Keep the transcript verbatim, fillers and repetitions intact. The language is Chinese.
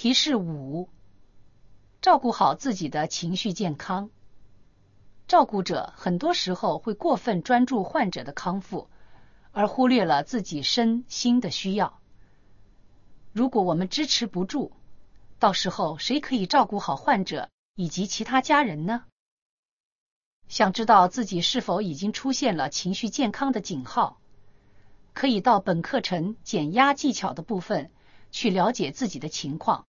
提示五：照顾好自己的情绪健康。照顾者很多时候会过分专注患者的康复，而忽略了自己身心的需要。如果我们支持不住，到时候谁可以照顾好患者以及其他家人呢？想知道自己是否已经出现了情绪健康的警号，可以到本课程减压技巧的部分去了解自己的情况。